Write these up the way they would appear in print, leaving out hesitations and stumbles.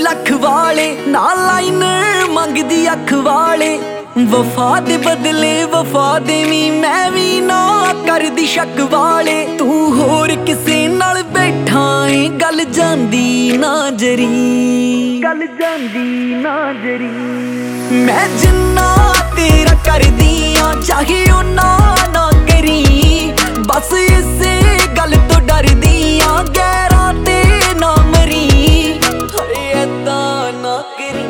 लख वाले ना लाइनर मंगदी अख वाले वफा दे बदले वफा देवी मैं भी ना करदी शक वाले तू होर किसे नाल बैठा है गल जांदी ना जरी गल जांदी ना जरी मैं जिन्ना तेरा करदी आ चाहे ओ ना करी बस इसे गल तो डरदी आ गैरा ते ना मरी ऐदा ना करी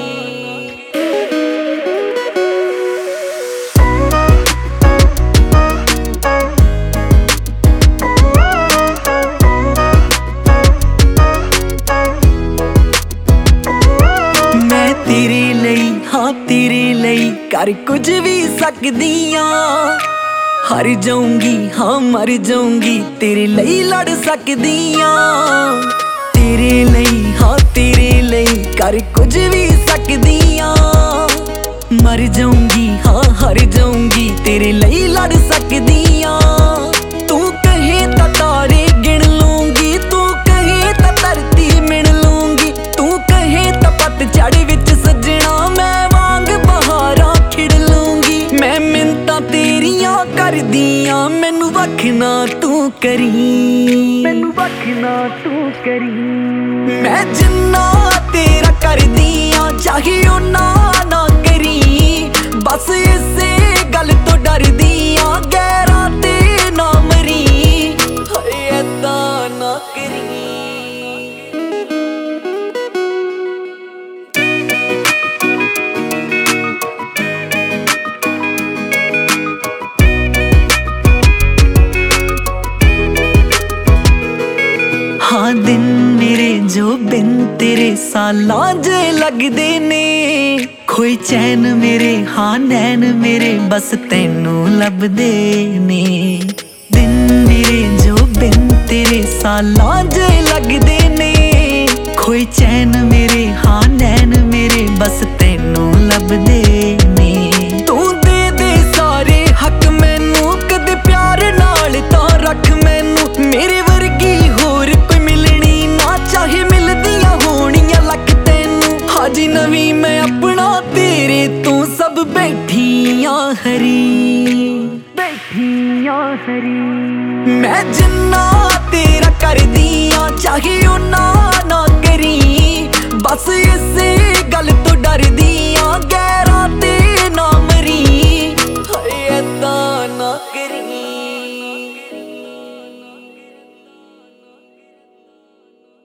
तेरे लई हाँ तेरे लई कर कुछ भी सकदी आं हर जाऊंगी हाँ मर जाऊंगी तेरे लई लड़ सकदी आं तेरे लई हाँ तेरे लई कर कुछ भी सकदी आं मर जाऊंगी हाँ हर जाऊंगी तेरे लई लड़ सकदी आं तू कहे तां तारे गिन लूंगी तू कहे तां धरती मिन लूंगी तू कहे तां पतझड़ विच सजना मैं वांग बहारां खिड़ लूंगी मैं मिन्नतां तेरियां करदियां मैनू वख ना तू करी मैनू वख ना तू करी मैं जिन्ना तेरा करदियां चाहे ओ ना करी बस इसे गल तो डरदियां गैरा ते ना मरी ऐदा ना करी हाँ दिन मेरे जो बिन तेरे सालां जे लगदे ने खोई चैन मेरे हाँ नैन मेरे बस तैनू लभदे ने दिन मेरे जो बिन तेरे सालां जे लगदे ने खोई चैन मेरे हाँ नैन मेरे बस तैनू लभदे ने तू दे सारे हक मैनू कदे प्यार नाल तां रख मैनू मेरे वर्गी होर कोई मिलनी ना चाहे मिलदियां होणियां लख तैनू हाजी नवी मैं अपना तेरे तू सब बैठियां हरी मैं जिन्ना तेरा करदियां चाहे ओ ना करी बस इसे गल तो डरदियां गैरा ते ना मरी ऐदा ना करी